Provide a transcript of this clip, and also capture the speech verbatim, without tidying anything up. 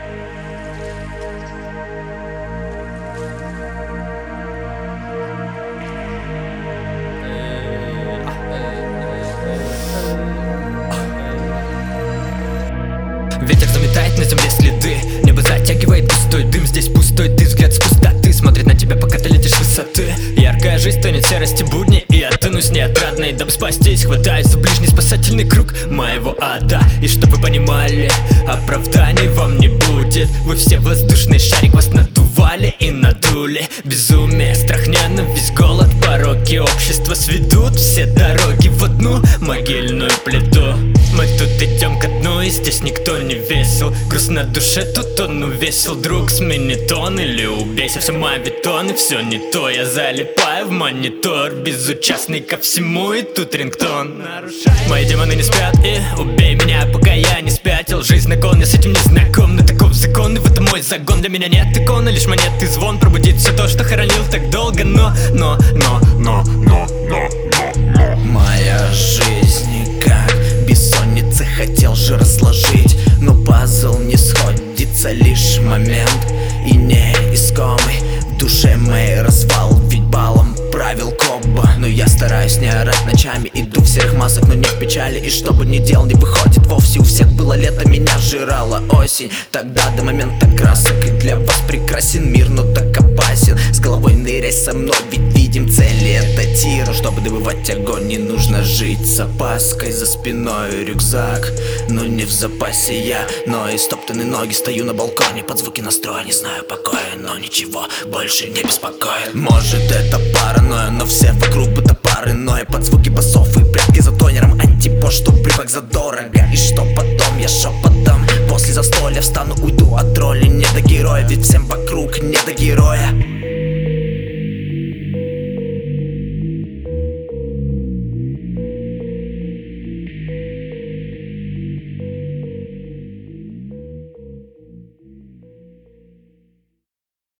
Ветер заметает на земле следы, небо затягивает густой дым. Здесь пустой ты, взгляд с пустоты смотрит на тебя, пока ты летишь с высоты. Яркая жизнь тонет в серости будни, и я тонусь неотрадной. Дабы спастись, хватаюсь за ближний спасательный круг моего ада. И чтоб вы понимали, оправданий вам не будет. Вы все воздушный шарик, вас надували и надули. Безумие, страх, ненависть, голод, пороки общества сведут все дороги в одну могильную плиту. Мы тут идем ко дну, и здесь никто не весел. Груз на душе, тут он увесил. Друг, смени тон или убейся. Все мавитоны, все не то. Я залипаю в монитор, безучастный ко всему, и тут рингтон. Мои демоны не спят, и убей меня, пока я не спятил. Жизнь закон, я с этим не знаком, но таков закон, и в этом мой загон. Для меня нет иконы, лишь монеты звон. Пробудит все то, что хоронил так долго. Но, но, но, но, но, но, но, но. Моя жизнь как бессонница, хотел же разложить, но пазл не сходится, лишь момент и неискомый. В душе моей развал, ведь балом правил Кобба. Но я стараюсь не орать ночами, иду в серых масках, но не в печали. И что бы ни делал, не выходит вовсе. У всех было лето, меня жрала осень. Тогда до момента красок, и для вас прекрасен мир, но так опасен. С головой ныряй со мной, ведь видим цели, это тир. Чтобы добывать огонь, не нужно жить с опаской. За спиной рюкзак, но не в запасе я. Но и стоптаны ноги, стою на балконе под звуки настроя. Не знаю покоя, но ничего больше не беспокоит. Может это паранойя, но все вокруг будто пары. Но и под звуки басов и прятки за тонером антипод, что привык задорого. И что потом, я шепотом после застолья встану, уйду от роли. Не до героя, ведь всем вокруг не до героя.